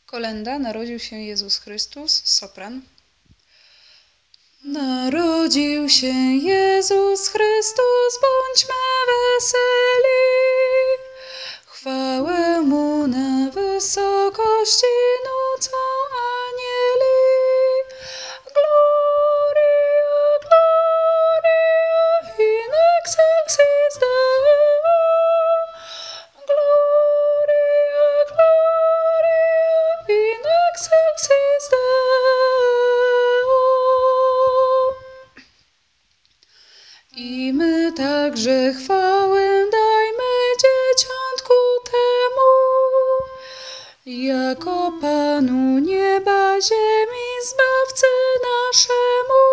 Kolenda Narodził się Jezus Chrystus, sopran. Narodził się Jezus Chrystus, bądźmy weseli. Chwałę Mu na wysokości nucą anieli. Gloria, gloria in excelsis Deo. Gloria, gloria in excelsis Deo. I my także chwałę dajmy dzieciątku temu, jako Panu nieba, ziemi, Zbawcy naszemu.